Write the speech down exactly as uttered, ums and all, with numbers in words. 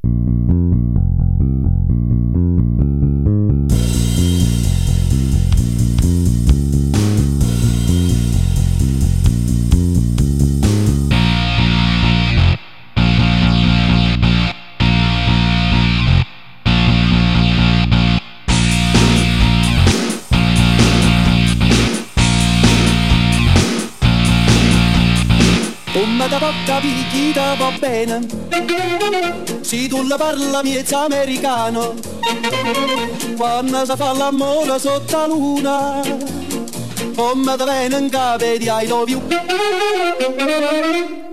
Come da può capire chi ti va bene, se tu la parla miezza americano, quando si fa l'amore sotto la luna, come ti viene in capo di I love you.